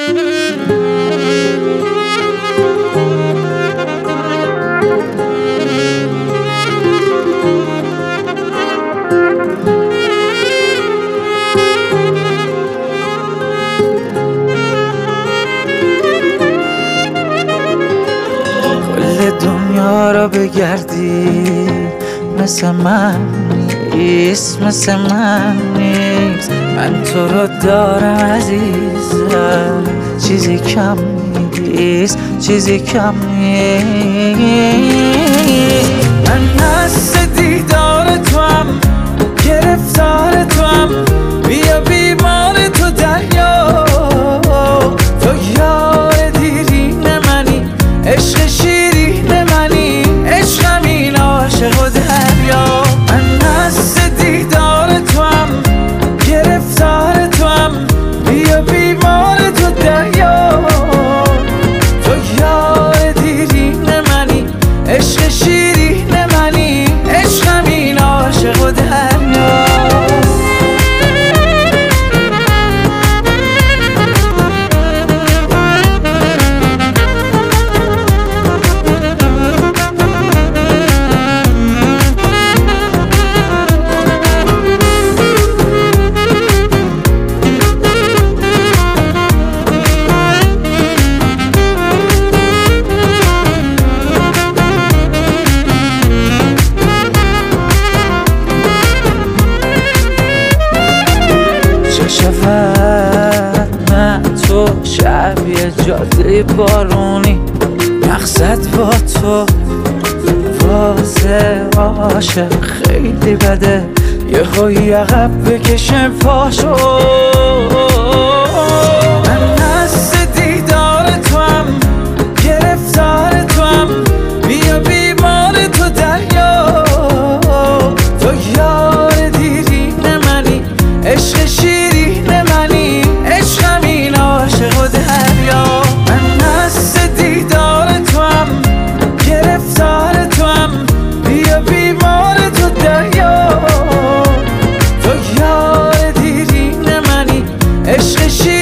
کل دنیا را بگردی مثل من نیست، مثل من نیست. من تو رو دارم عزیزم، چیزی کم نیست، چیزی کم نیست. من هست دیدار تو هم، گرفتار تو هم، بیا بیمار تو دریا. تو یار دیرین منی، عشق شیرین منی، عشقم این عاشق و دریا. من هست دیدار تو هم، گرفتار تو هم، بیا بیمار تو دریا. تو یار دیرین منی، عشق شیرین منی، عشقم این عاشق و دریا. شود من تو شبیه جاده بارونی، مقصد با تو واسه عاشق خیلی بده، یهو عقب بکشم پاشو. من هست دیدار تو هم، گرفتار تو هم، بیا بیمار تو دریا. تو یار دیرین منی، عشق شیرین منی، عشقم این عاشق و دریا. من هست دیدار تو هم، گرفتار تو هم، بیا بیمار تو دریا. تو یار دیرین منی، عشق شیرین